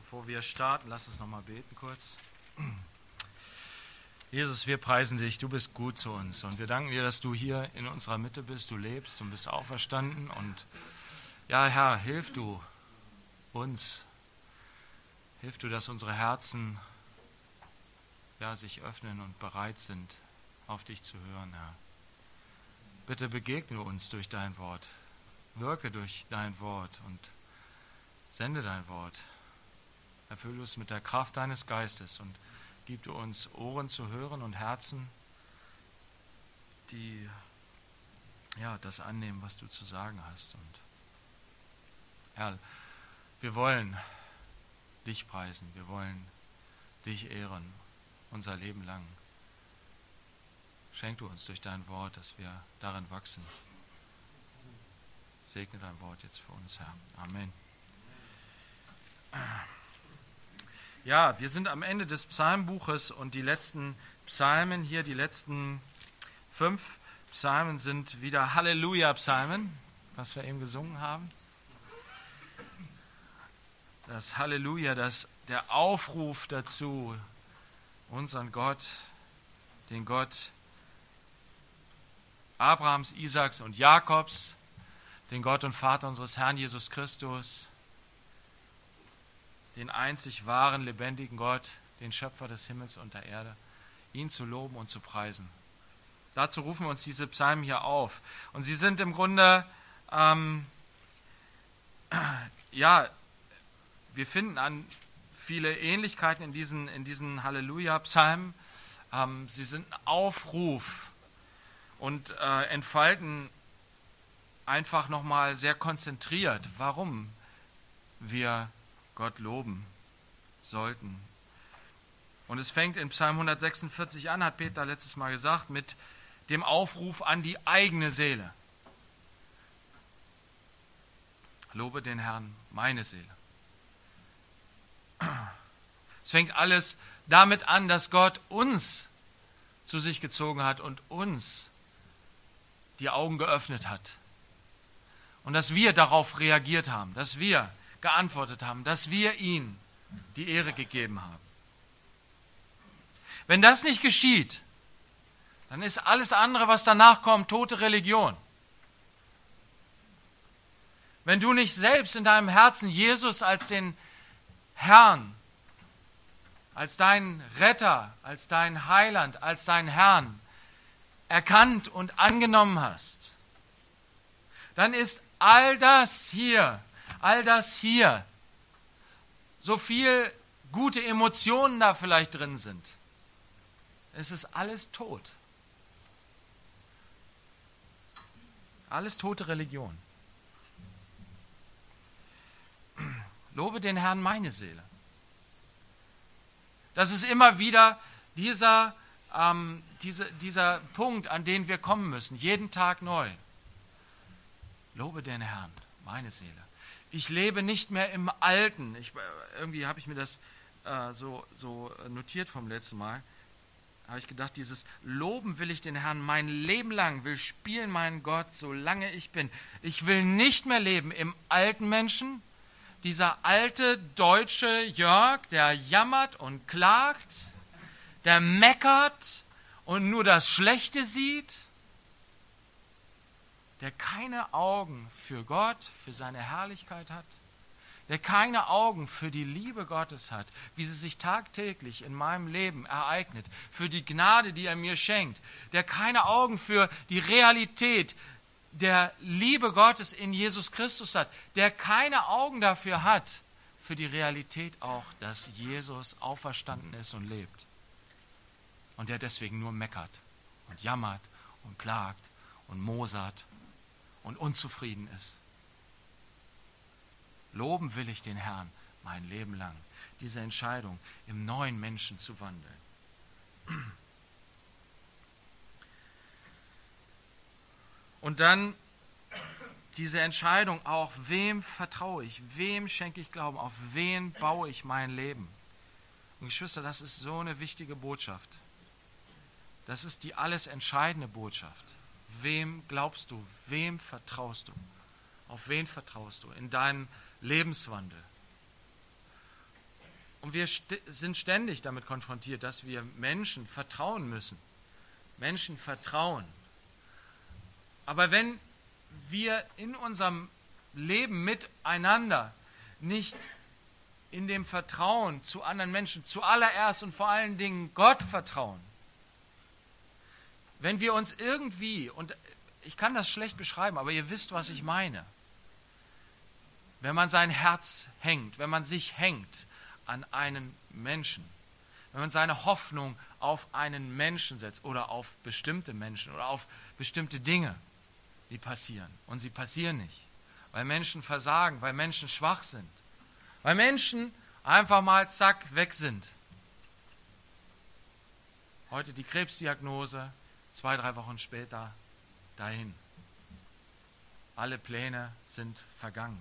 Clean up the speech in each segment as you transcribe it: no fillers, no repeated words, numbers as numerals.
Bevor wir starten, lass uns noch mal beten kurz. Jesus, wir preisen dich, du bist gut zu uns und wir danken dir, dass du hier in unserer Mitte bist, du lebst und bist auferstanden und ja, Herr, hilf du uns, hilf du, dass unsere Herzen sich öffnen und bereit sind, auf dich zu hören, Herr. Bitte begegne uns durch dein Wort, wirke durch dein Wort und sende dein Wort. Erfülle uns mit der Kraft deines Geistes und gib du uns Ohren zu hören und Herzen, die das annehmen, was du zu sagen hast. Und Herr, wir wollen dich preisen, wir wollen dich ehren, unser Leben lang. Schenk du uns durch dein Wort, dass wir darin wachsen. Segne dein Wort jetzt für uns, Herr. Amen. Ja, wir sind am Ende des Psalmbuches und die letzten Psalmen hier, die letzten 5 Psalmen sind wieder Halleluja-Psalmen, was wir eben gesungen haben. Das Halleluja, der Aufruf dazu, unseren Gott, den Gott Abrahams, Isaaks und Jakobs, den Gott und Vater unseres Herrn Jesus Christus, den einzig wahren, lebendigen Gott, den Schöpfer des Himmels und der Erde, ihn zu loben und zu preisen. Dazu rufen wir uns diese Psalmen hier auf. Und sie sind im Grunde, wir finden an viele Ähnlichkeiten in diesen Halleluja-Psalmen. Sie sind ein Aufruf und entfalten einfach nochmal sehr konzentriert, warum wir Gott loben sollten. Und es fängt in Psalm 146 an, hat Peter letztes Mal gesagt, mit dem Aufruf an die eigene Seele. Lobe den Herrn, meine Seele. Es fängt alles damit an, dass Gott uns zu sich gezogen hat und uns die Augen geöffnet hat. Und dass wir darauf reagiert haben, dass wir geantwortet haben, dass wir ihm die Ehre gegeben haben. Wenn das nicht geschieht, dann ist alles andere, was danach kommt, tote Religion. Wenn du nicht selbst in deinem Herzen Jesus als den Herrn, als deinen Retter, als deinen Heiland, als deinen Herrn erkannt und angenommen hast, dann ist all das hier, so viel gute Emotionen da vielleicht drin sind, es ist alles tot. Alles tote Religion. Lobe den Herrn, meine Seele. Das ist immer wieder dieser Punkt, an den wir kommen müssen, jeden Tag neu. Lobe den Herrn, meine Seele. Ich lebe nicht mehr im Alten. Irgendwie habe ich mir das so notiert vom letzten Mal. Habe ich gedacht, dieses Loben will ich den Herrn mein Leben lang, will spielen meinen Gott, solange ich bin. Ich will nicht mehr leben im alten Menschen, dieser alte deutsche Jörg, der jammert und klagt, der meckert und nur das Schlechte sieht, der keine Augen für Gott, für seine Herrlichkeit hat, der keine Augen für die Liebe Gottes hat, wie sie sich tagtäglich in meinem Leben ereignet, für die Gnade, die er mir schenkt, der keine Augen für die Realität der Liebe Gottes in Jesus Christus hat, der keine Augen dafür hat, für die Realität auch, dass Jesus auferstanden ist und lebt. Und der deswegen nur meckert und jammert und klagt und mosert und unzufrieden ist. Loben will ich den Herrn mein Leben lang. Diese Entscheidung, im neuen Menschen zu wandeln. Und dann diese Entscheidung auch, wem vertraue ich, wem schenke ich Glauben, auf wen baue ich mein Leben. Und Geschwister, das ist so eine wichtige Botschaft. Das ist die alles entscheidende Botschaft. Wem glaubst du, wem vertraust du, auf wen vertraust du in deinem Lebenswandel? Und wir sind ständig damit konfrontiert, dass wir Menschen vertrauen müssen. Menschen vertrauen. Aber wenn wir in unserem Leben miteinander nicht in dem Vertrauen zu anderen Menschen, zuallererst und vor allen Dingen Gott vertrauen, wenn wir uns irgendwie, und ich kann das schlecht beschreiben, aber ihr wisst, was ich meine, wenn man sein Herz hängt, wenn man sich hängt an einen Menschen, wenn man seine Hoffnung auf einen Menschen setzt oder auf bestimmte Menschen oder auf bestimmte Dinge, die passieren. Und sie passieren nicht, weil Menschen versagen, weil Menschen schwach sind, weil Menschen einfach mal zack weg sind. Heute die Krebsdiagnose, 2-3 Wochen später dahin. Alle Pläne sind vergangen.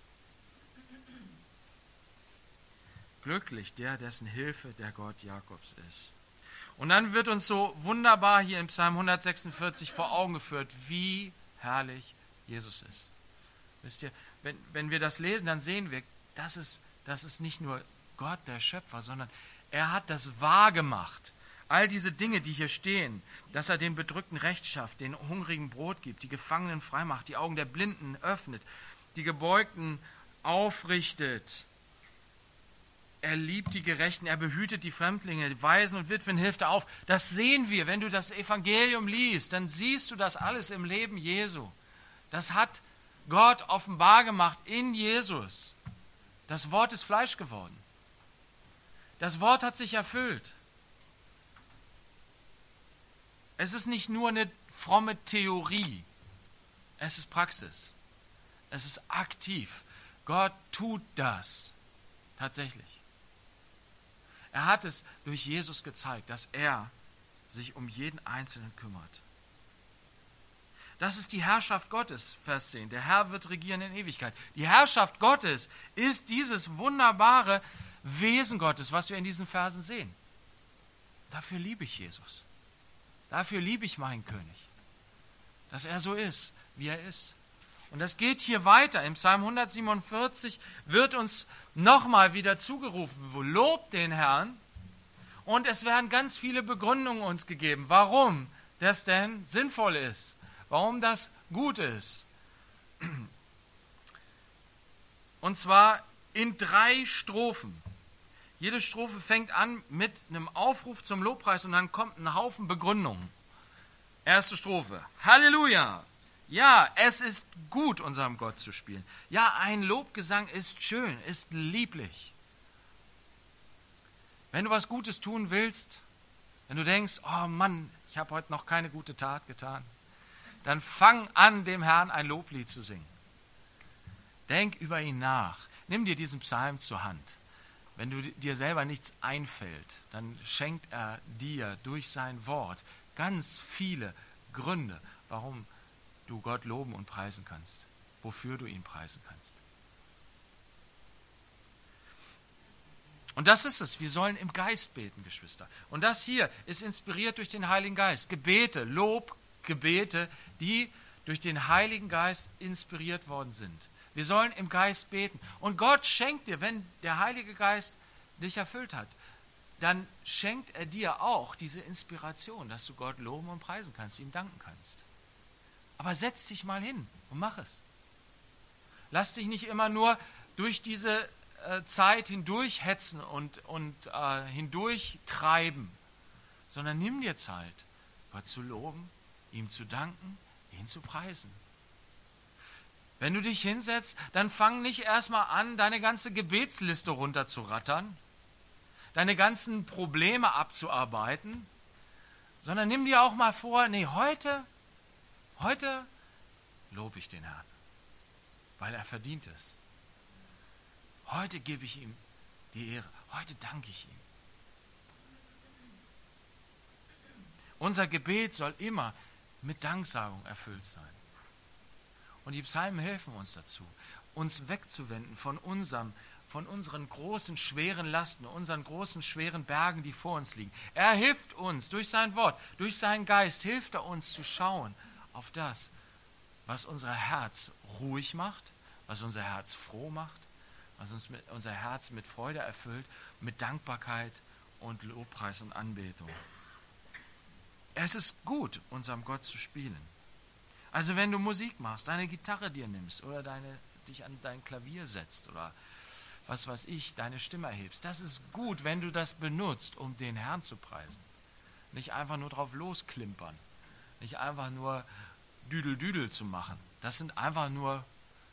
Glücklich der, dessen Hilfe der Gott Jakobs ist. Und dann wird uns so wunderbar hier im Psalm 146 vor Augen geführt, wie herrlich Jesus ist. Wisst ihr, wenn wir das lesen, dann sehen wir, das ist nicht nur Gott, der Schöpfer, sondern er hat das wahrgemacht. All diese Dinge, die hier stehen, dass er den Bedrückten Recht schafft, den Hungrigen Brot gibt, die Gefangenen freimacht, die Augen der Blinden öffnet, die Gebeugten aufrichtet. Er liebt die Gerechten, er behütet die Fremdlinge, die Waisen und Witwen hilft er auf. Das sehen wir, wenn du das Evangelium liest, dann siehst du das alles im Leben Jesu. Das hat Gott offenbar gemacht in Jesus. Das Wort ist Fleisch geworden. Das Wort hat sich erfüllt. Es ist nicht nur eine fromme Theorie, es ist Praxis. Es ist aktiv. Gott tut das tatsächlich. Er hat es durch Jesus gezeigt, dass er sich um jeden Einzelnen kümmert. Das ist die Herrschaft Gottes, Vers 10. Der Herr wird regieren in Ewigkeit. Die Herrschaft Gottes ist dieses wunderbare Wesen Gottes, was wir in diesen Versen sehen. Dafür liebe ich Jesus. Dafür liebe ich meinen König. Dass er so ist, wie er ist. Und das geht hier weiter. Im Psalm 147 wird uns nochmal wieder zugerufen, lobt den Herrn. Und es werden ganz viele Begründungen uns gegeben, warum das denn sinnvoll ist, warum das gut ist. Und zwar in 3 Strophen. Jede Strophe fängt an mit einem Aufruf zum Lobpreis und dann kommt ein Haufen Begründungen. Erste Strophe. Halleluja! Ja, es ist gut, unserem Gott zu spielen. Ja, ein Lobgesang ist schön, ist lieblich. Wenn du was Gutes tun willst, wenn du denkst, oh Mann, ich habe heute noch keine gute Tat getan, dann fang an, dem Herrn ein Loblied zu singen. Denk über ihn nach. Nimm dir diesen Psalm zur Hand. Wenn dir selber nichts einfällt, dann schenkt er dir durch sein Wort ganz viele Gründe, warum du Gott loben und preisen kannst, wofür du ihn preisen kannst. Und das ist es. Wir sollen im Geist beten, Geschwister. Und das hier ist inspiriert durch den Heiligen Geist. Gebete, Lobgebete, die durch den Heiligen Geist inspiriert worden sind. Wir sollen im Geist beten. Und Gott schenkt dir, wenn der Heilige Geist dich erfüllt hat, dann schenkt er dir auch diese Inspiration, dass du Gott loben und preisen kannst, ihm danken kannst. Aber setz dich mal hin und mach es. Lass dich nicht immer nur durch diese Zeit hindurchhetzen und hindurchtreiben, sondern nimm dir Zeit, Gott zu loben, ihm zu danken, ihn zu preisen. Wenn du dich hinsetzt, dann fang nicht erstmal an, deine ganze Gebetsliste runterzurattern, deine ganzen Probleme abzuarbeiten, sondern nimm dir auch mal vor, heute lobe ich den Herrn, weil er verdient es. Heute gebe ich ihm die Ehre, heute danke ich ihm. Unser Gebet soll immer mit Danksagung erfüllt sein. Und die Psalmen helfen uns dazu, uns wegzuwenden von unseren großen, schweren Lasten, unseren großen, schweren Bergen, die vor uns liegen. Er hilft uns durch sein Wort, durch seinen Geist, hilft er uns zu schauen auf das, was unser Herz ruhig macht, was unser Herz froh macht, was uns unser Herz mit Freude erfüllt, mit Dankbarkeit und Lobpreis und Anbetung. Es ist gut, unserem Gott zu spielen. Also wenn du Musik machst, deine Gitarre dir nimmst oder dich an dein Klavier setzt oder was weiß ich, deine Stimme erhebst, das ist gut, wenn du das benutzt, um den Herrn zu preisen. Nicht einfach nur drauf losklimpern, nicht einfach nur Düdel zu machen. Das sind einfach nur,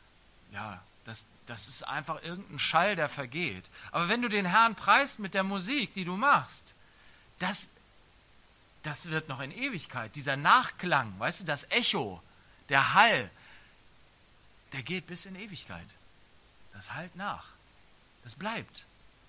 das ist einfach irgendein Schall, der vergeht. Aber wenn du den Herrn preist mit der Musik, die du machst, das wird noch in Ewigkeit, dieser Nachklang, weißt du, das Echo, der Hall, der geht bis in Ewigkeit. Das hallt nach. Das bleibt.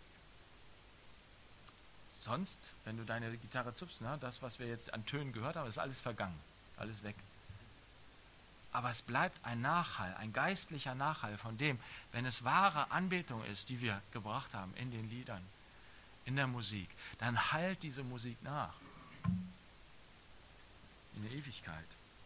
Sonst, wenn du deine Gitarre zupfst, das, was wir jetzt an Tönen gehört haben, ist alles vergangen, alles weg. Aber es bleibt ein Nachhall, ein geistlicher Nachhall von dem, wenn es wahre Anbetung ist, die wir gebracht haben in den Liedern, in der Musik, dann hallt diese Musik nach. In der Ewigkeit.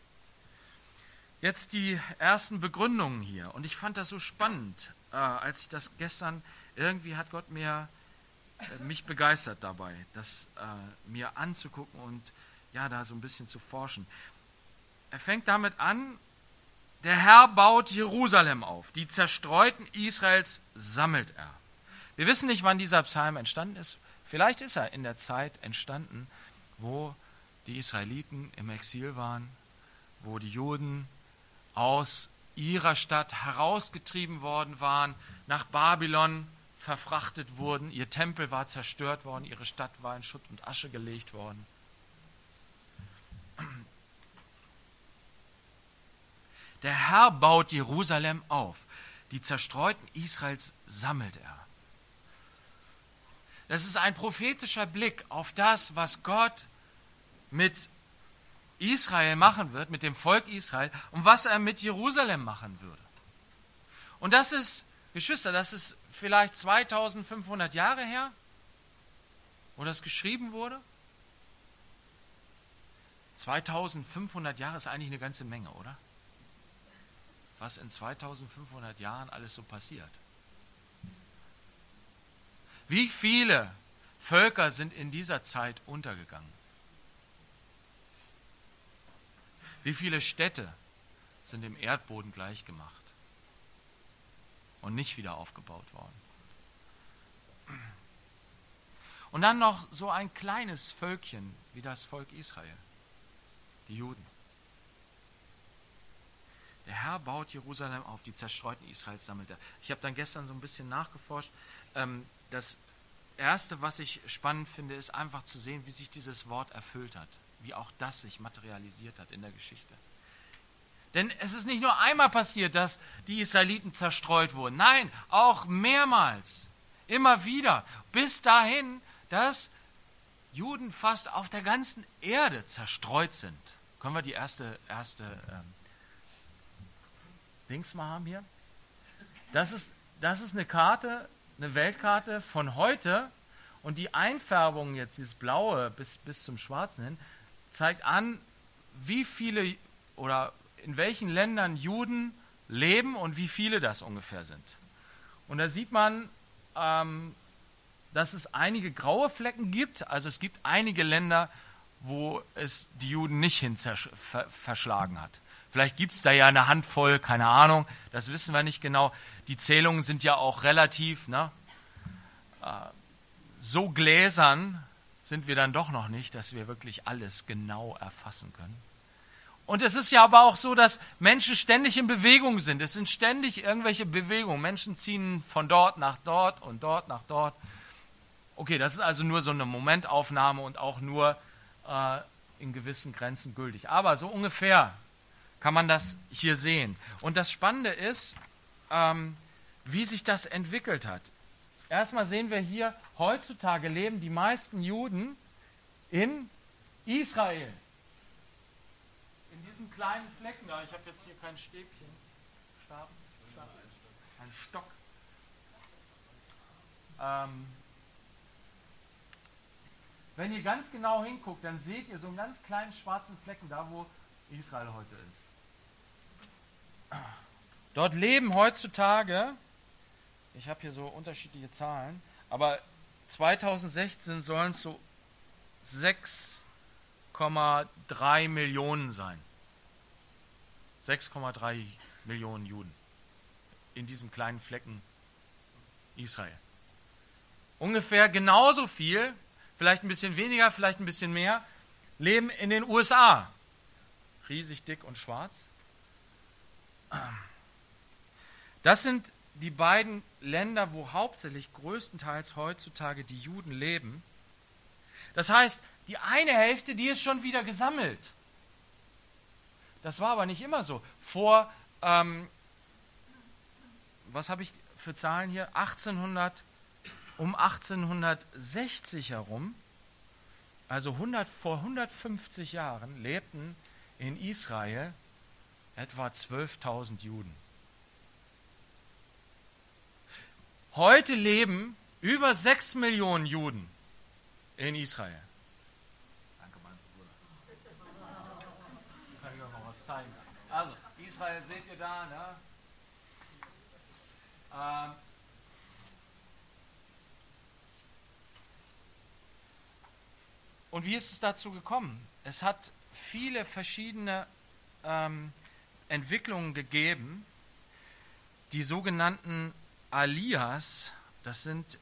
Jetzt die ersten Begründungen hier. Und ich fand das so spannend, als ich das gestern, irgendwie hat Gott mich begeistert dabei, das mir anzugucken und da so ein bisschen zu forschen. Er fängt damit an, der Herr baut Jerusalem auf, die Zerstreuten Israels sammelt er. Wir wissen nicht, wann dieser Psalm entstanden ist. Vielleicht ist er in der Zeit entstanden, wo die Israeliten im Exil waren, wo die Juden aus ihrer Stadt herausgetrieben worden waren, nach Babylon verfrachtet wurden, ihr Tempel war zerstört worden, ihre Stadt war in Schutt und Asche gelegt worden. Der Herr baut Jerusalem auf, die Zerstreuten Israels sammelt er. Das ist ein prophetischer Blick auf das, was Gott mit Israel machen wird, mit dem Volk Israel und was er mit Jerusalem machen würde. Und das ist, Geschwister, das ist vielleicht 2500 Jahre her, wo das geschrieben wurde. 2500 Jahre ist eigentlich eine ganze Menge, oder? Was in 2500 Jahren alles so passiert. Wie viele Völker sind in dieser Zeit untergegangen? Wie viele Städte sind dem Erdboden gleichgemacht und nicht wieder aufgebaut worden? Und dann noch so ein kleines Völkchen wie das Volk Israel, die Juden. Der Herr baut Jerusalem auf, die Zerstreuten Israels sammelt er. Ich habe dann gestern so ein bisschen nachgeforscht. Das Erste, was ich spannend finde, ist einfach zu sehen, wie sich dieses Wort erfüllt hat. Wie auch das sich materialisiert hat in der Geschichte. Denn es ist nicht nur einmal passiert, dass die Israeliten zerstreut wurden. Nein, auch mehrmals. Immer wieder. Bis dahin, dass Juden fast auf der ganzen Erde zerstreut sind. Können wir die erste Dings mal haben hier? Das ist eine Karte, eine Weltkarte von heute. Und die Einfärbung jetzt, dieses Blaue bis zum Schwarzen hin, zeigt an, wie viele oder in welchen Ländern Juden leben und wie viele das ungefähr sind. Und da sieht man, dass es einige graue Flecken gibt. Also es gibt einige Länder, wo es die Juden nicht hin verschlagen hat. Vielleicht gibt es da ja eine Handvoll, keine Ahnung, das wissen wir nicht genau. Die Zählungen sind ja auch relativ, so gläsern sind wir dann doch noch nicht, dass wir wirklich alles genau erfassen können. Und es ist ja aber auch so, dass Menschen ständig in Bewegung sind. Es sind ständig irgendwelche Bewegungen. Menschen ziehen von dort nach dort und dort nach dort. Okay, das ist also nur so eine Momentaufnahme und auch nur in gewissen Grenzen gültig. Aber so ungefähr kann man das hier sehen. Und das Spannende ist, wie sich das entwickelt hat. Erstmal sehen wir hier, heutzutage leben die meisten Juden in Israel. In diesem kleinen Flecken da, ich habe jetzt hier kein Stäbchen, ein Stock. Wenn ihr ganz genau hinguckt, dann seht ihr so einen ganz kleinen schwarzen Flecken da, wo Israel heute ist. Dort leben heutzutage Ich habe hier so unterschiedliche Zahlen, aber 2016 sollen es so 6,3 Millionen sein. 6,3 Millionen Juden in diesem kleinen Flecken Israel. Ungefähr genauso viel, vielleicht ein bisschen weniger, vielleicht ein bisschen mehr, leben in den USA. Riesig dick und schwarz. Das sind die beiden Länder, wo hauptsächlich größtenteils heutzutage die Juden leben. Das heißt, die eine Hälfte, die ist schon wieder gesammelt. Das war aber nicht immer so. Was habe ich für Zahlen hier? Um 1860 herum, also vor 150 Jahren, lebten in Israel etwa 12.000 Juden. Heute leben über 6 Millionen Juden in Israel. Danke, mein Bruder. Kann ich euch noch was zeigen. Also, Israel seht ihr da, ne? Und wie ist es dazu gekommen? Es hat viele verschiedene Entwicklungen gegeben. Die sogenannten Aliyas, das sind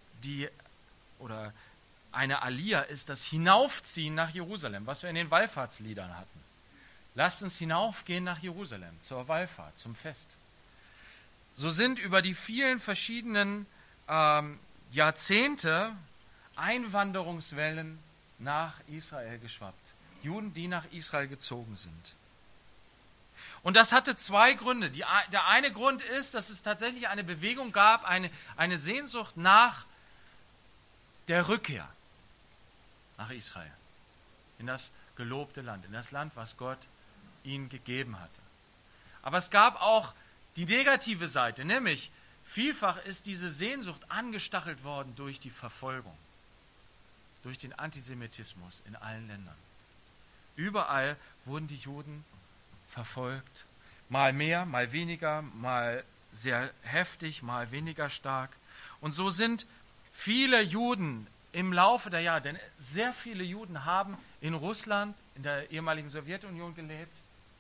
eine Aliyah ist das Hinaufziehen nach Jerusalem, was wir in den Wallfahrtsliedern hatten. Lasst uns hinaufgehen nach Jerusalem, zur Wallfahrt, zum Fest. So sind über die vielen verschiedenen Jahrzehnte Einwanderungswellen nach Israel geschwappt. Juden, die nach Israel gezogen sind. Und das hatte zwei Gründe. Der eine Grund ist, dass es tatsächlich eine Bewegung gab, eine Sehnsucht nach der Rückkehr nach Israel, in das gelobte Land, in das Land, was Gott ihnen gegeben hatte. Aber es gab auch die negative Seite, nämlich vielfach ist diese Sehnsucht angestachelt worden durch die Verfolgung, durch den Antisemitismus in allen Ländern. Überall wurden die Juden verfolgt, mal mehr, mal weniger, mal sehr heftig, mal weniger stark. Und so sind viele Juden im Laufe der Jahre, denn sehr viele Juden haben in Russland, in der ehemaligen Sowjetunion gelebt,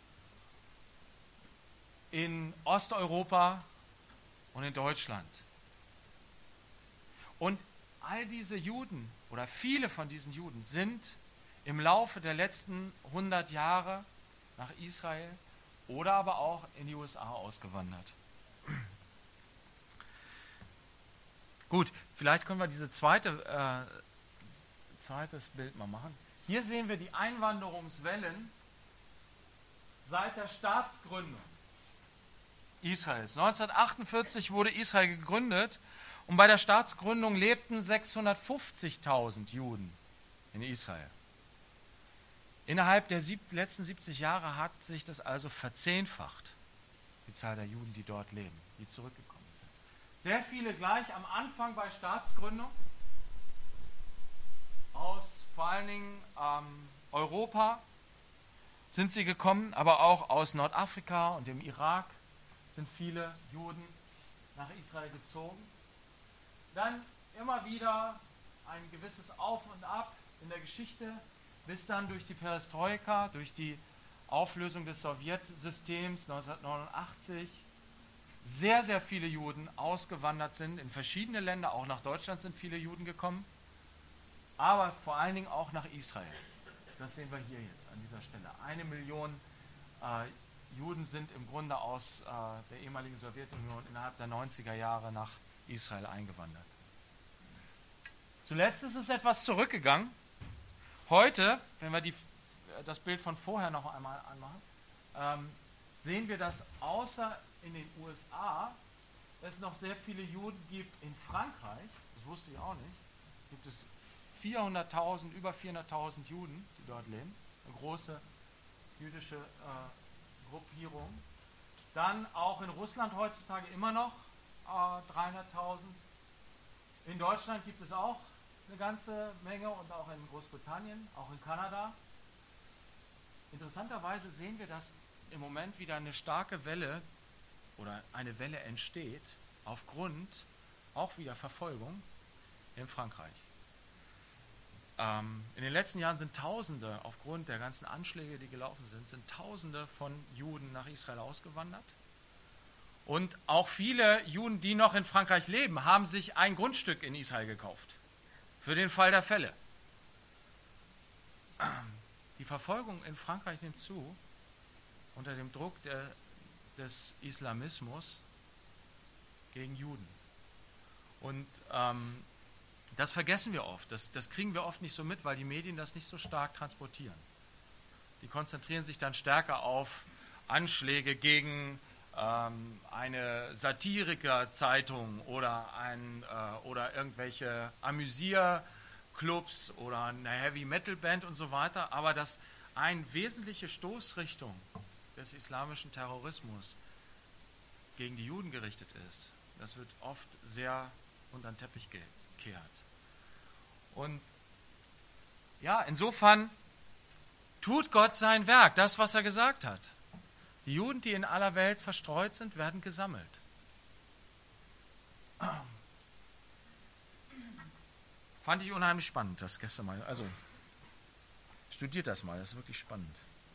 in Osteuropa und in Deutschland. Und all diese Juden oder viele von diesen Juden sind im Laufe der letzten 100 Jahre nach Israel oder aber auch in die USA ausgewandert. Gut, vielleicht können wir dieses zweites Bild mal machen. Hier sehen wir die Einwanderungswellen seit der Staatsgründung Israels. 1948 wurde Israel gegründet und bei der Staatsgründung lebten 650.000 Juden in Israel. Innerhalb der letzten 70 Jahre hat sich das also verzehnfacht, die Zahl der Juden, die dort leben, die zurückgekommen sind. Sehr viele gleich am Anfang bei Staatsgründung aus vor allen Dingen Europa sind sie gekommen, aber auch aus Nordafrika und dem Irak sind viele Juden nach Israel gezogen. Dann immer wieder ein gewisses Auf und Ab in der Geschichte, bis dann durch die Perestroika, durch die Auflösung des Sowjetsystems 1989 sehr, sehr viele Juden ausgewandert sind in verschiedene Länder. Auch nach Deutschland sind viele Juden gekommen, aber vor allen Dingen auch nach Israel. Das sehen wir hier jetzt an dieser Stelle. 1 Million Juden sind im Grunde aus der ehemaligen Sowjetunion innerhalb der 90er Jahre nach Israel eingewandert. Zuletzt ist es etwas zurückgegangen. Heute, wenn wir das Bild von vorher noch einmal anmachen, sehen wir, dass außer in den USA es noch sehr viele Juden gibt in Frankreich, das wusste ich auch nicht, gibt es über 400.000 Juden, die dort leben, eine große jüdische Gruppierung. Dann auch in Russland heutzutage immer noch 300.000. In Deutschland gibt es auch eine ganze Menge und auch in Großbritannien, auch in Kanada. Interessanterweise sehen wir, dass im Moment wieder eine starke Welle oder eine Welle entsteht aufgrund auch wieder Verfolgung in Frankreich. In den letzten Jahren sind Tausende, aufgrund der ganzen Anschläge, die gelaufen sind Tausende von Juden nach Israel ausgewandert. Und auch viele Juden, die noch in Frankreich leben, haben sich ein Grundstück in Israel gekauft. Für den Fall der Fälle. Die Verfolgung in Frankreich nimmt zu unter dem Druck des Islamismus gegen Juden. Und das vergessen wir oft. Das kriegen wir oft nicht so mit, weil die Medien das nicht so stark transportieren. Die konzentrieren sich dann stärker auf Anschläge gegen eine Satiriker-Zeitung oder irgendwelche Amüsierclubs oder eine Heavy-Metal-Band und so weiter. Aber dass eine wesentliche Stoßrichtung des islamischen Terrorismus gegen die Juden gerichtet ist, das wird oft sehr unter den Teppich gekehrt. Und ja, insofern tut Gott sein Werk, das, was er gesagt hat. Die Juden, die in aller Welt verstreut sind, werden gesammelt. Fand ich unheimlich spannend, das gestern mal. Also, studiert das mal, das ist wirklich spannend.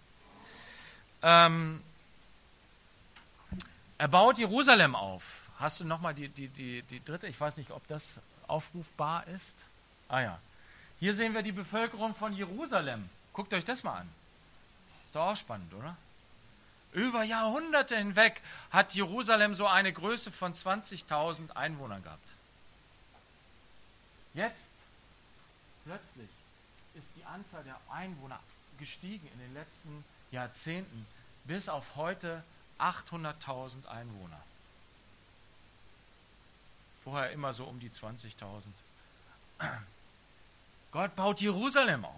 Er baut Jerusalem auf. Hast du nochmal die dritte? Ich weiß nicht, ob das aufrufbar ist. Ah ja. Hier sehen wir die Bevölkerung von Jerusalem. Guckt euch das mal an. Ist doch auch spannend, oder? Über Jahrhunderte hinweg hat Jerusalem so eine Größe von 20.000 Einwohnern gehabt. Jetzt, plötzlich, ist die Anzahl der Einwohner gestiegen in den letzten Jahrzehnten bis auf heute 800.000 Einwohner. Vorher immer so um die 20.000. Gott baut Jerusalem auf.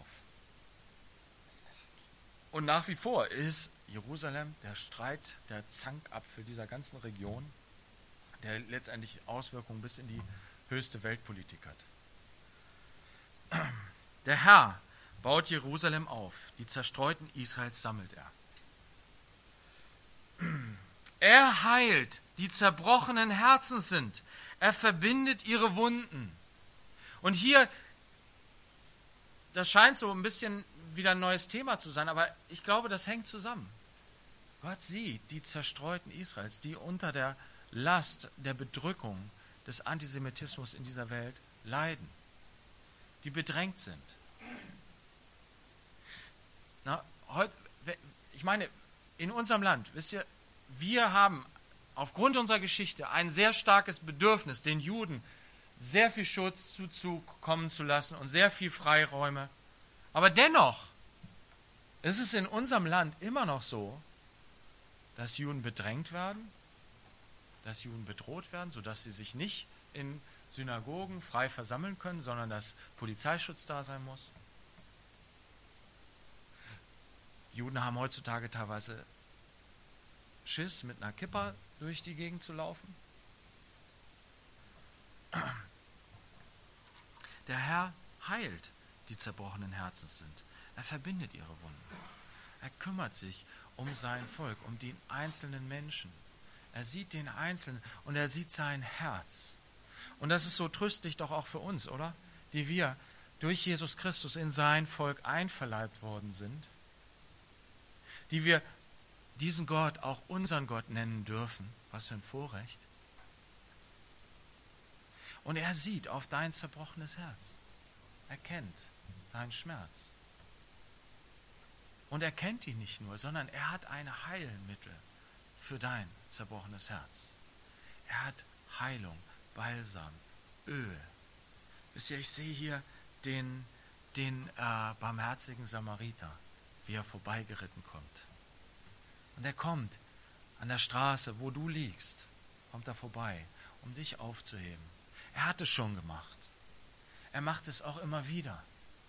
Und nach wie vor ist Jerusalem der Streit, der Zankapfel dieser ganzen Region, der letztendlich Auswirkungen bis in die höchste Weltpolitik hat. Der Herr baut Jerusalem auf, die Zerstreuten Israels sammelt er. Er heilt, die zerbrochenen Herzen sind. Er verbindet ihre Wunden. Und hier, das scheint so ein bisschen wieder ein neues Thema zu sein, aber ich glaube, das hängt zusammen. Gott sieht die Zerstreuten Israels, die unter der Last der Bedrückung des Antisemitismus in dieser Welt leiden, die bedrängt sind. Ich meine, in unserem Land, wisst ihr, wir haben aufgrund unserer Geschichte ein sehr starkes Bedürfnis, den Juden sehr viel Schutz zukommen zu lassen und sehr viel Freiräume. Aber dennoch ist es in unserem Land immer noch so, dass Juden bedrängt werden, dass Juden bedroht werden, sodass sie sich nicht in Synagogen frei versammeln können, sondern dass Polizeischutz da sein muss. Juden haben heutzutage teilweise Schiss, mit einer Kippa durch die Gegend zu laufen. Der Herr heilt, die zerbrochenen Herzens sind. Er verbindet ihre Wunden. Er kümmert sich um sein Volk, um den einzelnen Menschen. Er sieht den Einzelnen und er sieht sein Herz. Und das ist so tröstlich doch auch für uns, oder? Die wir durch Jesus Christus in sein Volk einverleibt worden sind. Die wir diesen Gott auch unseren Gott nennen dürfen. Was für ein Vorrecht. Und er sieht auf dein zerbrochenes Herz. Er kennt deinen Schmerz. Und er kennt ihn nicht nur, sondern er hat ein Heilmittel für dein zerbrochenes Herz. Er hat Heilung, Balsam, Öl. Wisst ihr, ich sehe hier den barmherzigen Samariter, wie er vorbeigeritten kommt. Und er kommt an der Straße, wo du liegst, kommt er vorbei, um dich aufzuheben. Er hat es schon gemacht. Er macht es auch immer wieder.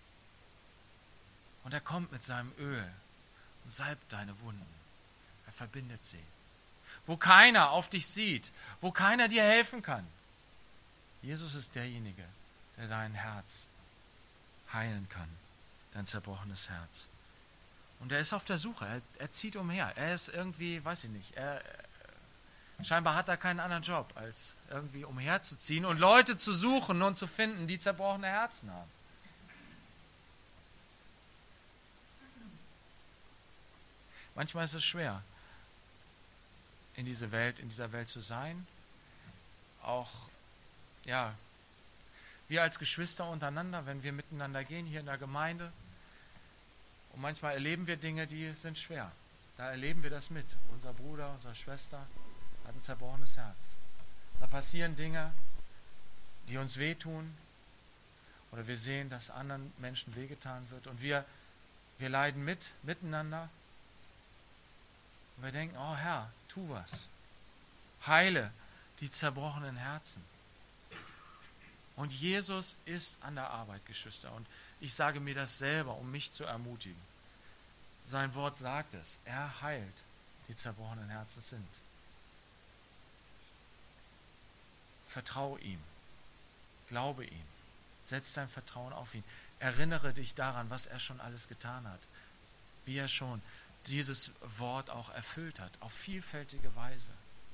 Und er kommt mit seinem Öl und salbt deine Wunden. Er verbindet sie. Wo keiner auf dich sieht, wo keiner dir helfen kann. Jesus ist derjenige, der dein Herz heilen kann, dein zerbrochenes Herz. Und er ist auf der Suche, er zieht umher. Er ist irgendwie, weiß ich nicht, Scheinbar hat er keinen anderen Job, als irgendwie umherzuziehen und Leute zu suchen und zu finden, die zerbrochene Herzen haben. Manchmal ist es schwer, in dieser Welt zu sein. Auch, ja, wir als Geschwister untereinander, wenn wir miteinander gehen hier in der Gemeinde. Und manchmal erleben wir Dinge, die sind schwer. Da erleben wir das mit. Unser Bruder, unsere Schwester hat ein zerbrochenes Herz. Da passieren Dinge, die uns wehtun. Oder wir sehen, dass anderen Menschen wehgetan wird. Und wir leiden miteinander. Und wir denken, oh Herr, tu was. Heile die zerbrochenen Herzen. Und Jesus ist an der Arbeit, Geschwister. Und ich sage mir das selber, um mich zu ermutigen. Sein Wort sagt es. Er heilt, die zerbrochenen Herzen sind. Vertraue ihm. Glaube ihm. Setz dein Vertrauen auf ihn. Erinnere dich daran, was er schon alles getan hat. Wie er schon dieses Wort auch erfüllt hat. Auf vielfältige Weise.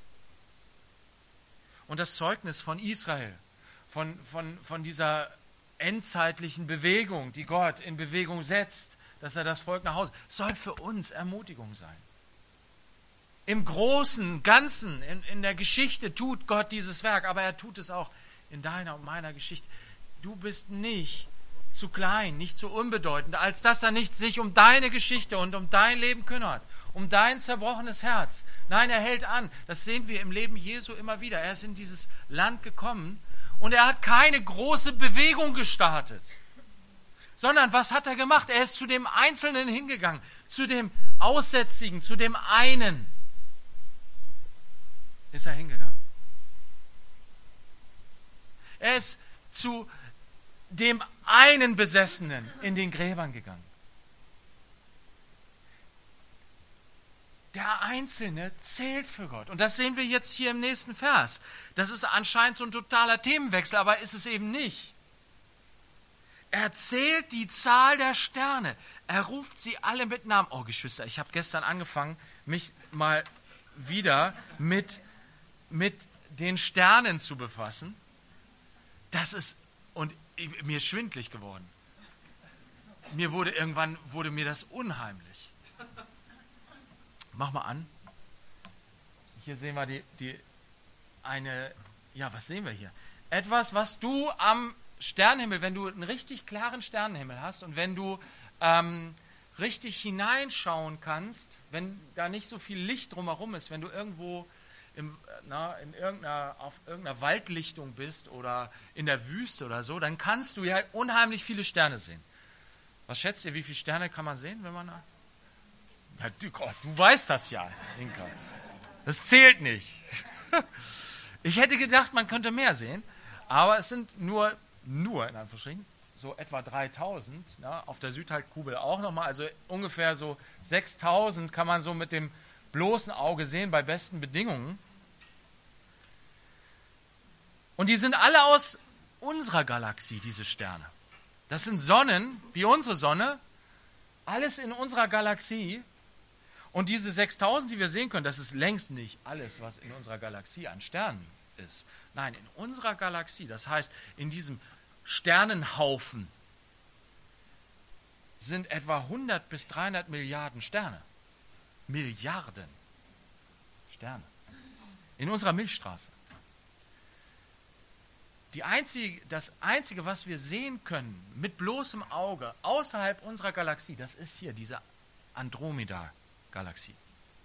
Und das Zeugnis von Israel, von dieser endzeitlichen Bewegung, die Gott in Bewegung setzt, dass er das Volk nach Hause, soll für uns Ermutigung sein. Im Großen, Ganzen, in der Geschichte tut Gott dieses Werk, aber er tut es auch in deiner und meiner Geschichte. Du bist nicht zu klein, nicht zu unbedeutend, als dass er nicht sich um deine Geschichte und um dein Leben kümmert, um dein zerbrochenes Herz. Nein, er hält an. Das sehen wir im Leben Jesu immer wieder. Er ist in dieses Land gekommen und er hat keine große Bewegung gestartet. Sondern was hat er gemacht? Er ist zu dem Einzelnen hingegangen, zu dem Aussätzigen, zu dem einen ist er hingegangen. Er ist zu dem einen Besessenen in den Gräbern gegangen. Der Einzelne zählt für Gott. Und das sehen wir jetzt hier im nächsten Vers. Das ist anscheinend so ein totaler Themenwechsel, aber ist es eben nicht. Er zählt die Zahl der Sterne. Er ruft sie alle mit Namen. Oh, Geschwister, ich habe gestern angefangen, mich mal wieder mit den Sternen zu befassen. Mir ist schwindelig geworden. Irgendwann wurde mir das unheimlich. Mach mal an. Hier sehen wir was sehen wir hier? Etwas, was du am Sternenhimmel, wenn du einen richtig klaren Sternenhimmel hast und wenn du richtig hineinschauen kannst, wenn da nicht so viel Licht drumherum ist, wenn du irgendwo auf irgendeiner Waldlichtung bist oder in der Wüste oder so, dann kannst du ja unheimlich viele Sterne sehen. Was schätzt ihr, wie viele Sterne kann man sehen, wenn man da... Ja, du weißt das ja, Inka. Das zählt nicht. Ich hätte gedacht, man könnte mehr sehen, aber es sind nur in Anführungsstrichen, so etwa 3000, auf der Südhalbkugel auch nochmal, also ungefähr so 6000 kann man so mit dem bloßen Auge sehen bei besten Bedingungen. Und die sind alle aus unserer Galaxie, diese Sterne. Das sind Sonnen, wie unsere Sonne, alles in unserer Galaxie. Und diese 6000, die wir sehen können, das ist längst nicht alles, was in unserer Galaxie an Sternen ist. Nein, in unserer Galaxie, das heißt, in diesem Sternenhaufen sind etwa 100 bis 300 Milliarden Sterne. Milliarden Sterne. In unserer Milchstraße. Das Einzige, was wir sehen können, mit bloßem Auge, außerhalb unserer Galaxie, das ist hier diese Andromeda-Galaxie.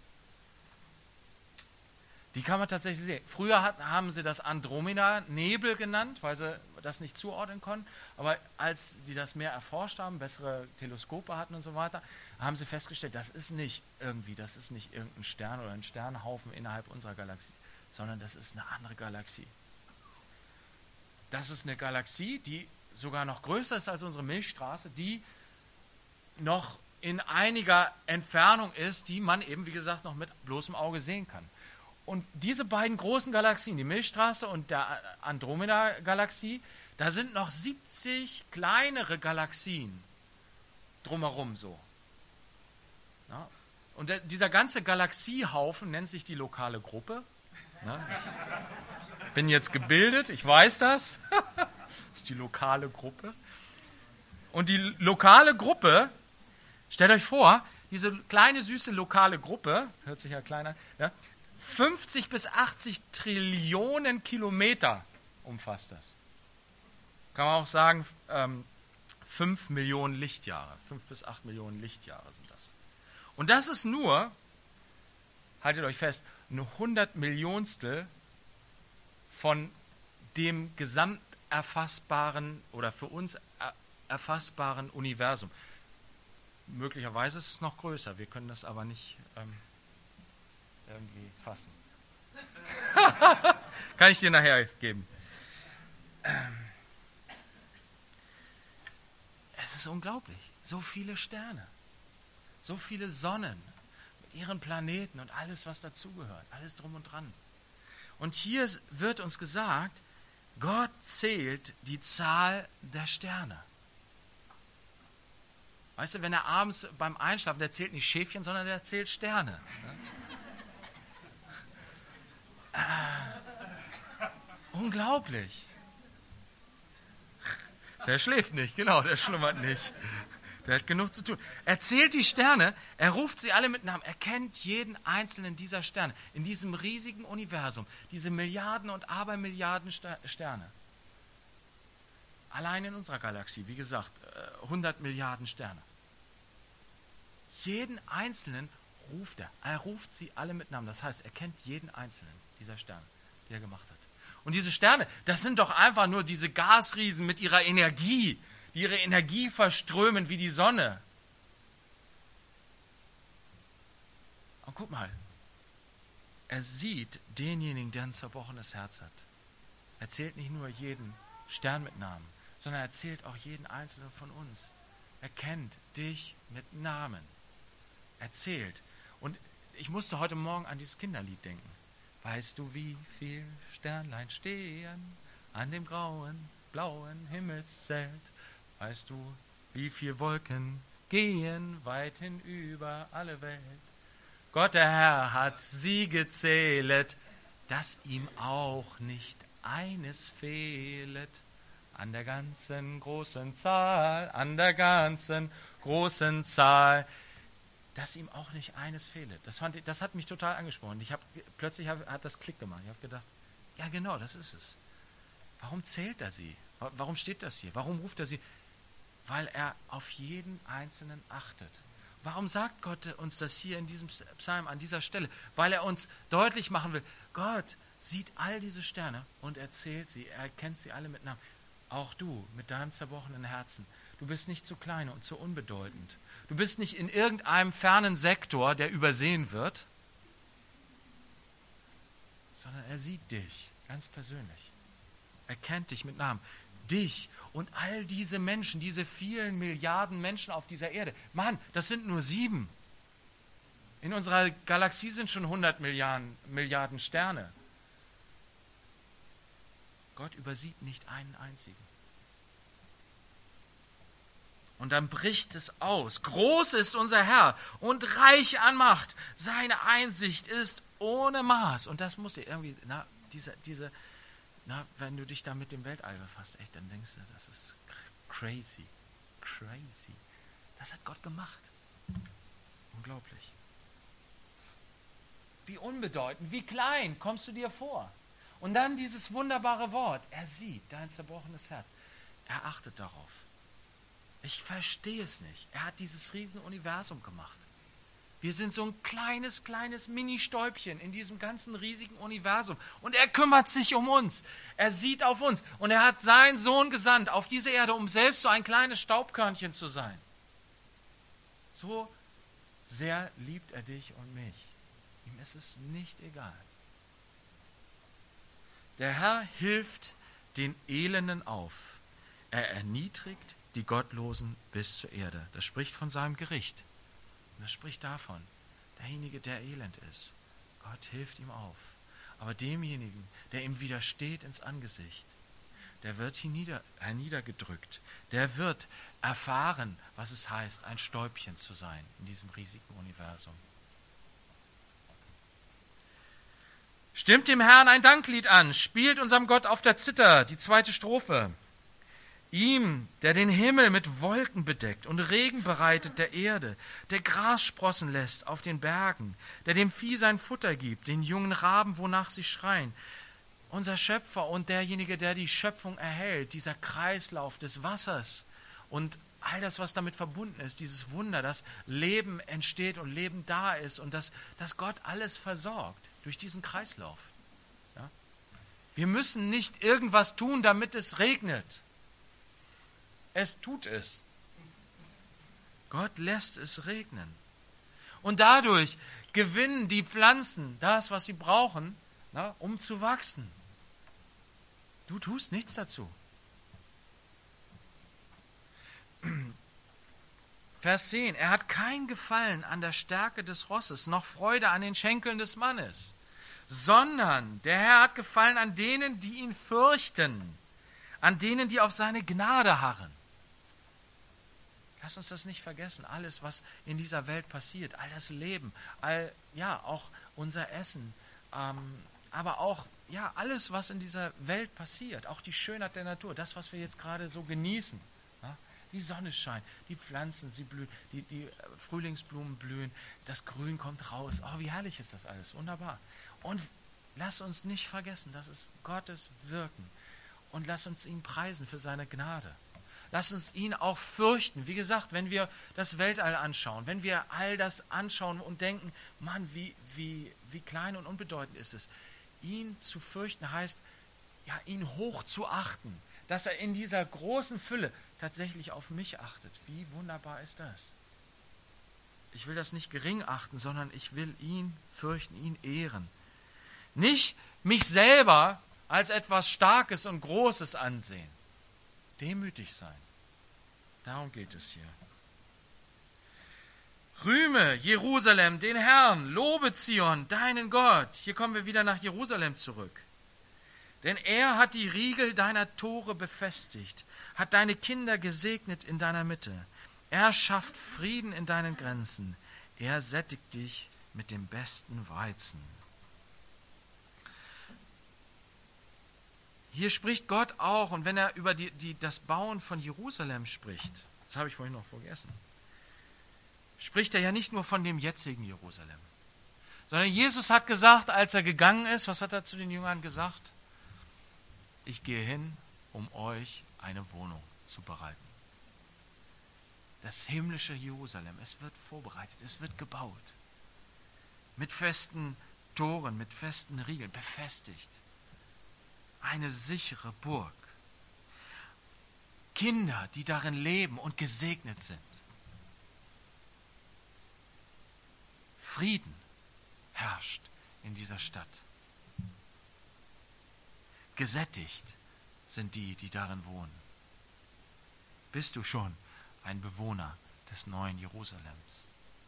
Die kann man tatsächlich sehen. Früher haben sie das Andromeda-Nebel genannt, weil sie das nicht zuordnen konnten. Aber als die das mehr erforscht haben, bessere Teleskope hatten und so weiter, haben sie festgestellt, das ist nicht irgendein Stern oder ein Sternhaufen innerhalb unserer Galaxie, sondern das ist eine andere Galaxie. Das ist eine Galaxie, die sogar noch größer ist als unsere Milchstraße, die noch in einiger Entfernung ist, die man eben, wie gesagt, noch mit bloßem Auge sehen kann. Und diese beiden großen Galaxien, die Milchstraße und der Andromeda-Galaxie, da sind noch 70 kleinere Galaxien drumherum so. Ja? Und dieser ganze Galaxiehaufen nennt sich die lokale Gruppe. Ne? Ich bin jetzt gebildet, ich weiß das. Das ist die lokale Gruppe. Und die lokale Gruppe, stellt euch vor, diese kleine, süße lokale Gruppe, hört sich ja klein an, ja, 50 bis 80 Trillionen Kilometer umfasst das. Kann man auch sagen, 5 Millionen Lichtjahre. 5 bis 8 Millionen Lichtjahre sind das. Und das ist nur, haltet euch fest, eine 100 Millionstel von dem gesamt erfassbaren oder für uns erfassbaren Universum. Möglicherweise ist es noch größer, wir können das aber nicht irgendwie fassen. Kann ich dir nachher geben. Es ist unglaublich. So viele Sterne, so viele Sonnen mit ihren Planeten und alles, was dazugehört, alles drum und dran. Und hier wird uns gesagt, Gott zählt die Zahl der Sterne. Weißt du, wenn er abends beim Einschlafen, der zählt nicht Schäfchen, sondern der zählt Sterne. Unglaublich. Der schläft nicht, genau, der schlummert nicht. Der hat genug zu tun. Er zählt die Sterne, er ruft sie alle mit Namen, er kennt jeden einzelnen dieser Sterne in diesem riesigen Universum, diese Milliarden und Abermilliarden Sterne. Allein in unserer Galaxie, wie gesagt, 100 Milliarden Sterne. Jeden einzelnen ruft er. Er ruft sie alle mit Namen. Das heißt, er kennt jeden einzelnen dieser Sterne, die er gemacht hat. Und diese Sterne, das sind doch einfach nur diese Gasriesen mit ihrer Energie, die ihre Energie verströmen wie die Sonne. Und guck mal, er sieht denjenigen, der ein zerbrochenes Herz hat. Er zählt nicht nur jeden Stern mit Namen, sondern er zählt auch jeden einzelnen von uns. Er kennt dich mit Namen. Er zählt. Und ich musste heute Morgen an dieses Kinderlied denken. Weißt du, wie viel Sternlein stehen an dem grauen, blauen Himmelszelt? Weißt du, wie viel Wolken gehen weit hinüber alle Welt? Gott, der Herr, hat sie gezählet, dass ihm auch nicht eines fehlet. An der ganzen großen Zahl, an der ganzen großen Zahl, dass ihm auch nicht eines fehlet. Das hat mich total angesprochen. Plötzlich hat das Klick gemacht. Ich habe gedacht, ja genau, das ist es. Warum zählt er sie? Warum steht das hier? Warum ruft er sie? Weil er auf jeden Einzelnen achtet. Warum sagt Gott uns das hier in diesem Psalm an dieser Stelle? Weil er uns deutlich machen will, Gott sieht all diese Sterne und er zählt sie, er kennt sie alle mit Namen. Auch du mit deinem zerbrochenen Herzen. Du bist nicht zu klein und zu unbedeutend. Du bist nicht in irgendeinem fernen Sektor, der übersehen wird, sondern er sieht dich ganz persönlich. Er kennt dich mit Namen. Dich und all diese Menschen, diese vielen Milliarden Menschen auf dieser Erde. Mann, das sind nur 7. In unserer Galaxie sind schon 100 Milliarden Sterne. Gott übersieht nicht einen einzigen. Und dann bricht es aus. Groß ist unser Herr und reich an Macht. Seine Einsicht ist ohne Maß. Und das muss dir irgendwie, wenn du dich da mit dem Weltall befasst, echt, dann denkst du, das ist crazy. Crazy. Das hat Gott gemacht. Unglaublich. Wie unbedeutend, wie klein kommst du dir vor? Und dann dieses wunderbare Wort. Er sieht dein zerbrochenes Herz. Er achtet darauf. Ich verstehe es nicht. Er hat dieses Riesenuniversum gemacht. Wir sind so ein kleines Mini-Stäubchen in diesem ganzen riesigen Universum. Und er kümmert sich um uns. Er sieht auf uns. Und er hat seinen Sohn gesandt auf diese Erde, um selbst so ein kleines Staubkörnchen zu sein. So sehr liebt er dich und mich. Ihm ist es nicht egal. Der Herr hilft den Elenden auf. Er erniedrigt die Gottlosen bis zur Erde. Das spricht von seinem Gericht. Und das spricht davon, derjenige, der elend ist, Gott hilft ihm auf. Aber demjenigen, der ihm widersteht ins Angesicht, der wird herniedergedrückt. Der wird erfahren, was es heißt, ein Stäubchen zu sein in diesem riesigen Universum. Stimmt dem Herrn ein Danklied an, spielt unserem Gott auf der Zither, die 2. Strophe. Ihm, der den Himmel mit Wolken bedeckt und Regen bereitet der Erde, der Gras sprossen lässt auf den Bergen, der dem Vieh sein Futter gibt, den jungen Raben, wonach sie schreien. Unser Schöpfer und derjenige, der die Schöpfung erhält, dieser Kreislauf des Wassers und all das, was damit verbunden ist, dieses Wunder, dass Leben entsteht und Leben da ist und dass Gott alles versorgt durch diesen Kreislauf. Ja? Wir müssen nicht irgendwas tun, damit es regnet. Es tut es. Gott lässt es regnen. Und dadurch gewinnen die Pflanzen das, was sie brauchen, um zu wachsen. Du tust nichts dazu. Vers 10. Er hat kein Gefallen an der Stärke des Rosses, noch Freude an den Schenkeln des Mannes, sondern der Herr hat Gefallen an denen, die ihn fürchten, an denen, die auf seine Gnade harren. Lass uns das nicht vergessen. Alles, was in dieser Welt passiert, all das Leben, auch unser Essen, aber auch alles, was in dieser Welt passiert, auch die Schönheit der Natur, das, was wir jetzt gerade so genießen. Ja? Die Sonne scheint, die Pflanzen, sie blühen, die Frühlingsblumen blühen, das Grün kommt raus. Oh, wie herrlich ist das alles, wunderbar. Und lass uns nicht vergessen, das ist Gottes Wirken. Und lass uns ihn preisen für seine Gnade. Lass uns ihn auch fürchten. Wie gesagt, wenn wir das Weltall anschauen, wenn wir all das anschauen und denken, Mann, wie klein und unbedeutend ist es. Ihn zu fürchten heißt, ihn hoch zu achten, dass er in dieser großen Fülle tatsächlich auf mich achtet. Wie wunderbar ist das? Ich will das nicht gering achten, sondern ich will ihn fürchten, ihn ehren. Nicht mich selber als etwas Starkes und Großes ansehen. Demütig sein. Darum geht es hier. Rühme Jerusalem, den Herrn, lobe Zion, deinen Gott. Hier kommen wir wieder nach Jerusalem zurück. Denn er hat die Riegel deiner Tore befestigt, hat deine Kinder gesegnet in deiner Mitte. Er schafft Frieden in deinen Grenzen. Er sättigt dich mit dem besten Weizen. Hier spricht Gott auch, und wenn er über das Bauen von Jerusalem spricht, das habe ich vorhin noch vergessen, spricht er ja nicht nur von dem jetzigen Jerusalem, sondern Jesus hat gesagt, als er gegangen ist, was hat er zu den Jüngern gesagt? Ich gehe hin, um euch eine Wohnung zu bereiten. Das himmlische Jerusalem, es wird vorbereitet, es wird gebaut. Mit festen Toren, mit festen Riegeln, befestigt. Eine sichere Burg. Kinder, die darin leben und gesegnet sind. Frieden herrscht in dieser Stadt. Gesättigt sind die, die darin wohnen. Bist du schon ein Bewohner des neuen Jerusalems?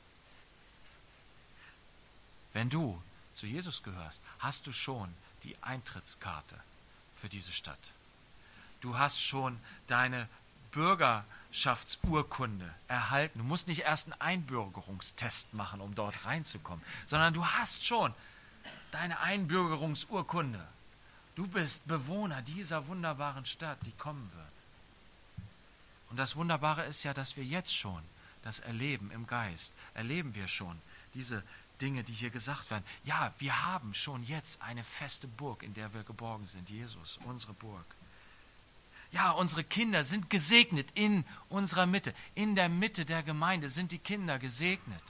Wenn du zu Jesus gehörst, hast du schon die Eintrittskarte für diese Stadt. Du hast schon deine Bürgerschaftsurkunde erhalten. Du musst nicht erst einen Einbürgerungstest machen, um dort reinzukommen, sondern du hast schon deine Einbürgerungsurkunde. Du bist Bewohner dieser wunderbaren Stadt, die kommen wird. Und das Wunderbare ist ja, dass wir jetzt schon das erleben im Geist. Erleben wir schon diese Dinge, die hier gesagt werden. Ja, wir haben schon jetzt eine feste Burg, in der wir geborgen sind. Jesus, unsere Burg. Ja, unsere Kinder sind gesegnet in unserer Mitte. In der Mitte der Gemeinde sind die Kinder gesegnet.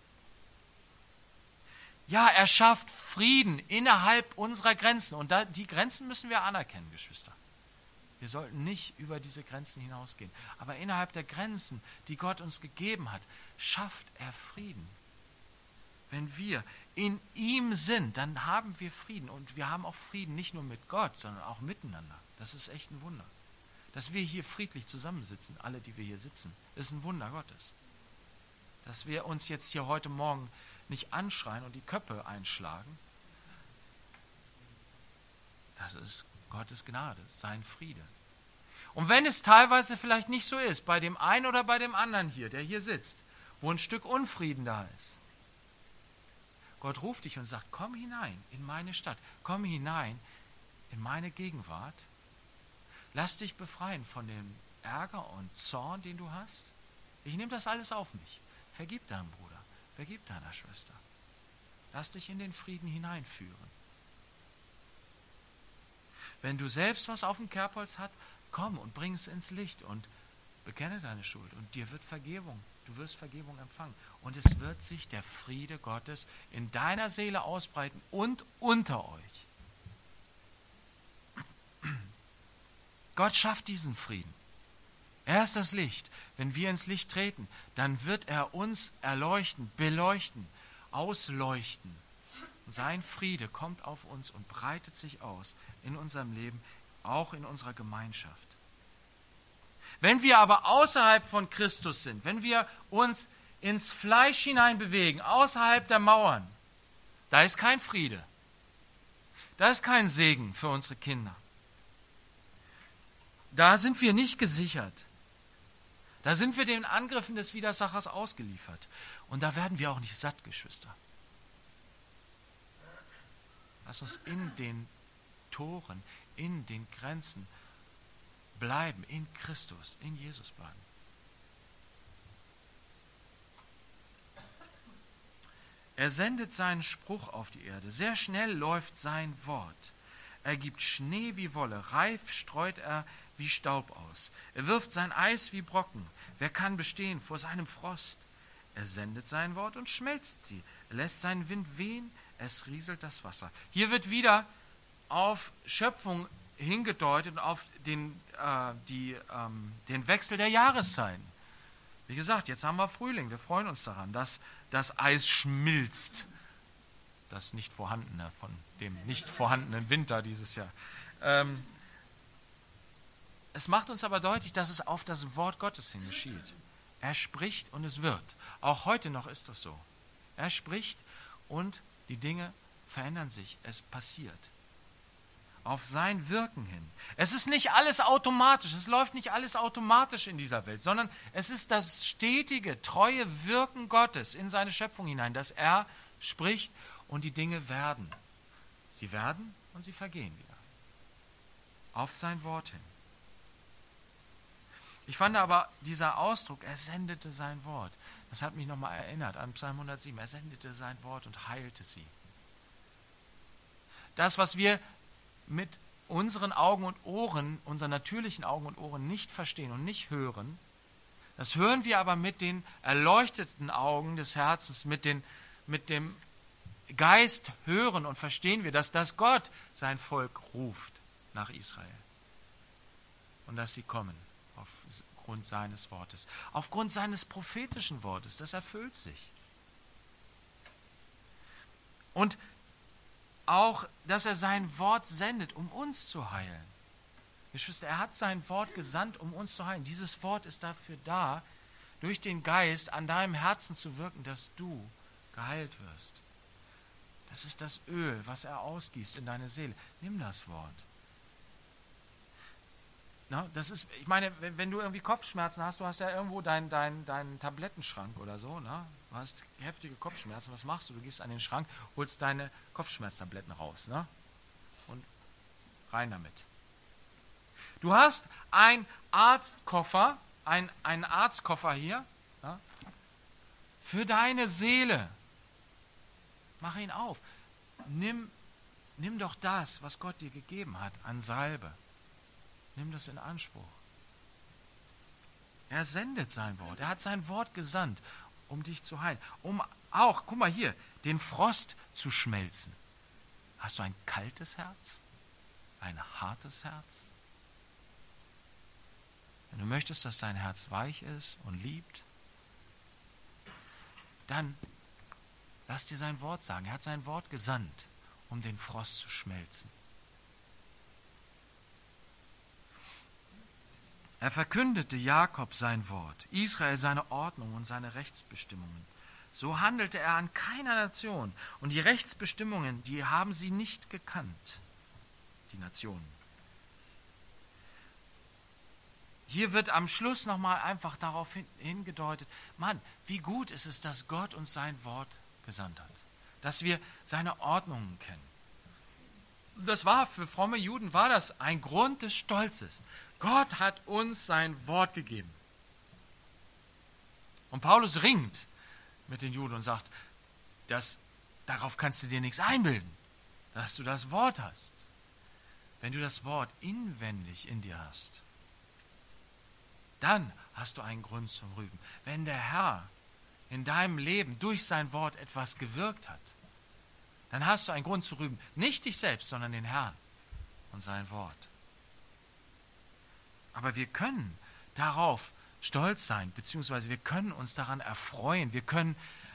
Ja, er schafft Frieden innerhalb unserer Grenzen. Und die Grenzen müssen wir anerkennen, Geschwister. Wir sollten nicht über diese Grenzen hinausgehen. Aber innerhalb der Grenzen, die Gott uns gegeben hat, schafft er Frieden. Wenn wir in ihm sind, dann haben wir Frieden. Und wir haben auch Frieden nicht nur mit Gott, sondern auch miteinander. Das ist echt ein Wunder. Dass wir hier friedlich zusammensitzen, alle, die wir hier sitzen, ist ein Wunder Gottes. Dass wir uns jetzt hier heute Morgen nicht anschreien und die Köpfe einschlagen. Das ist Gottes Gnade, sein Friede. Und wenn es teilweise vielleicht nicht so ist, bei dem einen oder bei dem anderen hier, der hier sitzt, wo ein Stück Unfrieden da ist, Gott ruft dich und sagt, komm hinein in meine Stadt, komm hinein in meine Gegenwart. Lass dich befreien von dem Ärger und Zorn, den du hast. Ich nehme das alles auf mich. Vergib deinem Bruder, vergib deiner Schwester. Lass dich in den Frieden hineinführen. Wenn du selbst was auf dem Kerbholz hast, komm und bring es ins Licht und bekenne deine Schuld und dir wird Vergebung. Du wirst Vergebung empfangen. Und es wird sich der Friede Gottes in deiner Seele ausbreiten und unter euch. Gott schafft diesen Frieden. Er ist das Licht. Wenn wir ins Licht treten, dann wird er uns erleuchten, beleuchten, ausleuchten. Und sein Friede kommt auf uns und breitet sich aus in unserem Leben, auch in unserer Gemeinschaft. Wenn wir aber außerhalb von Christus sind, wenn wir uns ins Fleisch hinein bewegen, außerhalb der Mauern, da ist kein Friede. Da ist kein Segen für unsere Kinder. Da sind wir nicht gesichert. Da sind wir den Angriffen des Widersachers ausgeliefert. Und da werden wir auch nicht satt, Geschwister. Lass uns in den Toren, in den Grenzen bleiben, in Christus, in Jesus bleiben. Er sendet seinen Spruch auf die Erde. Sehr schnell läuft sein Wort. Er gibt Schnee wie Wolle, reif streut er wie Staub aus. Er wirft sein Eis wie Brocken. Wer kann bestehen vor seinem Frost? Er sendet sein Wort und schmelzt sie. Er lässt seinen Wind wehen, es rieselt das Wasser. Hier wird wieder auf Schöpfung hingedeutet, auf den Wechsel der Jahreszeiten. Wie gesagt, jetzt haben wir Frühling. Wir freuen uns daran, dass das Eis schmilzt. Das nicht vorhandene von dem nicht vorhandenen Winter dieses Jahr. Es macht uns aber deutlich, dass es auf das Wort Gottes hin geschieht. Er spricht und es wird. Auch heute noch ist das so. Er spricht und die Dinge verändern sich. Es passiert. Auf sein Wirken hin. Es ist nicht alles automatisch. Es läuft nicht alles automatisch in dieser Welt, sondern es ist das stetige, treue Wirken Gottes in seine Schöpfung hinein, dass er spricht und die Dinge werden. Sie werden und sie vergehen wieder. Auf sein Wort hin. Ich fand aber dieser Ausdruck, er sendete sein Wort, das hat mich nochmal erinnert an Psalm 107. Er sendete sein Wort und heilte sie. Das, was wir mit unseren Augen und Ohren, unseren natürlichen Augen und Ohren nicht verstehen und nicht hören, das hören wir aber mit den erleuchteten Augen des Herzens, mit dem Geist hören und verstehen wir, dass das Gott sein Volk ruft nach Israel und dass sie kommen aufgrund seines Wortes, aufgrund seines prophetischen Wortes, das erfüllt sich. Und auch, dass er sein Wort sendet, um uns zu heilen. Geschwister, er hat sein Wort gesandt, um uns zu heilen. Dieses Wort ist dafür da, durch den Geist an deinem Herzen zu wirken, dass du geheilt wirst. Das ist das Öl, was er ausgießt in deine Seele. Nimm das Wort. Na, das ist, ich meine, wenn du irgendwie Kopfschmerzen hast, du hast ja irgendwo deinen Tablettenschrank oder so, ne? Du hast heftige Kopfschmerzen, was machst du? Du gehst an den Schrank, holst deine Kopfschmerztabletten raus, ne? Und rein damit. Du hast einen Arztkoffer, einen Arztkoffer hier, ne? Für deine Seele. Mach ihn auf. Nimm doch das, was Gott dir gegeben hat, an Salbe. Nimm das in Anspruch. Er sendet sein Wort. Er hat sein Wort gesandt, um dich zu heilen. Um auch, guck mal hier, den Frost zu schmelzen. Hast du ein kaltes Herz? Ein hartes Herz? Wenn du möchtest, dass dein Herz weich ist und liebt, dann lass dir sein Wort sagen. Er hat sein Wort gesandt, um den Frost zu schmelzen. Er verkündete Jakob sein Wort, Israel seine Ordnung und seine Rechtsbestimmungen. So handelte er an keiner Nation. Und die Rechtsbestimmungen, die haben sie nicht gekannt, die Nationen. Hier wird am Schluss nochmal einfach darauf hingedeutet, Mann, wie gut ist es, dass Gott uns sein Wort gesandt hat. dass wir seine Ordnungen kennen. Das war für fromme Juden war das ein Grund des Stolzes. Gott hat uns sein Wort gegeben. Und Paulus ringt mit den Juden und sagt, darauf kannst du dir nichts einbilden, dass du das Wort hast. Wenn du das Wort inwendig in dir hast, dann hast du einen Grund zum Rühmen. Wenn der Herr in deinem Leben durch sein Wort etwas gewirkt hat, dann hast du einen Grund zu rühmen. Nicht dich selbst, sondern den Herrn und sein Wort. Aber wir können darauf stolz sein, beziehungsweise wir können uns daran erfreuen. Wir können,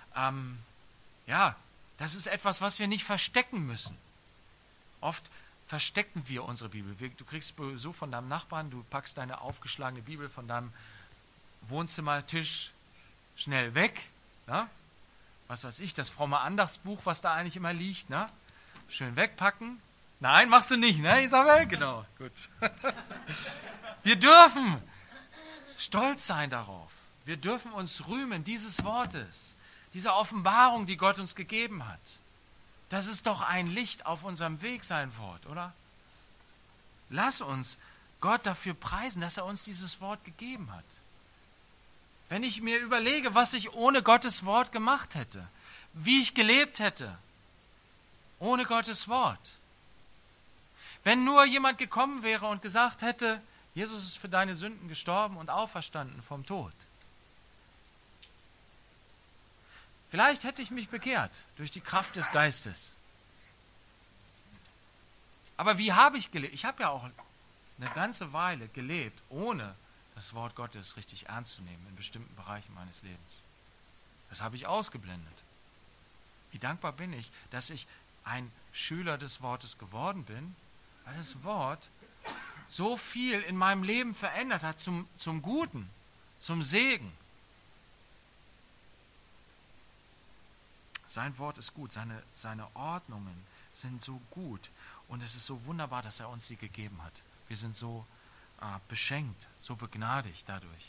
das ist etwas, was wir nicht verstecken müssen. Oft verstecken wir unsere Bibel. Du kriegst Besuch von deinem Nachbarn, du packst deine aufgeschlagene Bibel von deinem Wohnzimmertisch schnell weg. Na? Was weiß ich, das fromme Andachtsbuch, was da eigentlich immer liegt. Na? Schön wegpacken. Nein, machst du nicht, ne, Isabel? Genau, gut. Wir dürfen stolz sein darauf. Wir dürfen uns rühmen dieses Wortes, dieser Offenbarung, die Gott uns gegeben hat. Das ist doch ein Licht auf unserem Weg, sein Wort, oder? Lass uns Gott dafür preisen, dass er uns dieses Wort gegeben hat. Wenn ich mir überlege, was ich ohne Gottes Wort gemacht hätte, wie ich gelebt hätte, ohne Gottes Wort. Wenn nur jemand gekommen wäre und gesagt hätte, Jesus ist für deine Sünden gestorben und auferstanden vom Tod. Vielleicht hätte ich mich bekehrt durch die Kraft des Geistes. Aber wie habe ich gelebt? Ich habe ja auch eine ganze Weile gelebt, ohne das Wort Gottes richtig ernst zu nehmen in bestimmten Bereichen meines Lebens. Das habe ich ausgeblendet. Wie dankbar bin ich, dass ich ein Schüler des Wortes geworden bin, weil das Wort so viel in meinem Leben verändert hat zum Guten, zum Segen. Sein Wort ist gut, seine Ordnungen sind so gut und es ist so wunderbar, dass er uns sie gegeben hat. Wir sind so beschenkt, so begnadigt dadurch.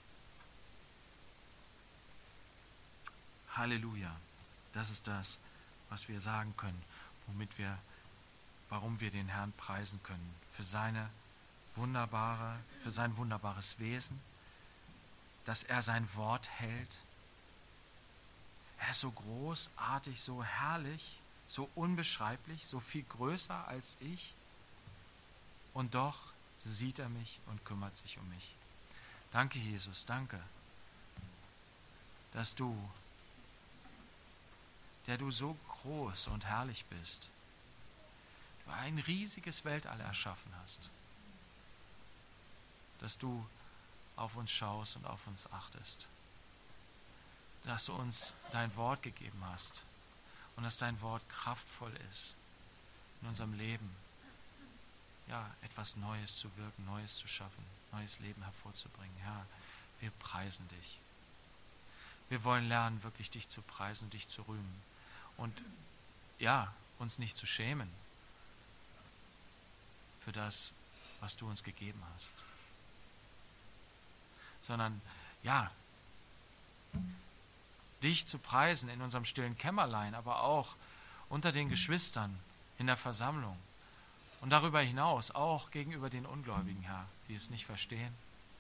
Halleluja. Das ist das, was wir sagen können, warum wir den Herrn preisen können. Für sein wunderbares Wesen, dass er sein Wort hält. Er ist so großartig, so herrlich, so unbeschreiblich, so viel größer als ich. Und doch sieht er mich und kümmert sich um mich. Danke, Jesus, danke, dass du, der du so groß und herrlich bist, du ein riesiges Weltall erschaffen hast, dass du auf uns schaust und auf uns achtest, dass du uns dein Wort gegeben hast und dass dein Wort kraftvoll ist in unserem Leben, ja, etwas Neues zu wirken, Neues zu schaffen, neues Leben hervorzubringen. Herr, wir preisen dich. Wir wollen lernen, wirklich dich zu preisen und dich zu rühmen. Und ja, uns nicht zu schämen für das, was du uns gegeben hast. Sondern, ja, dich zu preisen in unserem stillen Kämmerlein, aber auch unter den Geschwistern in der Versammlung. Und darüber hinaus auch gegenüber den Ungläubigen, Herr, die es nicht verstehen.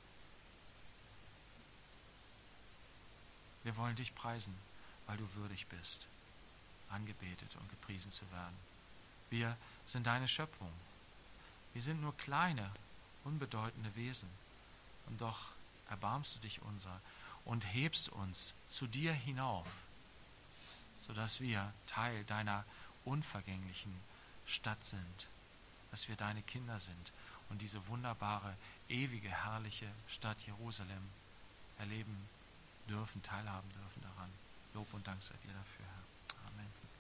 Wir wollen dich preisen, weil du würdig bist, angebetet und gepriesen zu werden. Wir sind deine Schöpfung. Wir sind nur kleine, unbedeutende Wesen. Und doch erbarmst du dich unser und hebst uns zu dir hinauf, sodass wir Teil deiner unvergänglichen Stadt sind, dass wir deine Kinder sind und diese wunderbare, ewige, herrliche Stadt Jerusalem erleben dürfen, teilhaben dürfen daran. Lob und Dank sei dir dafür, Herr. Amen.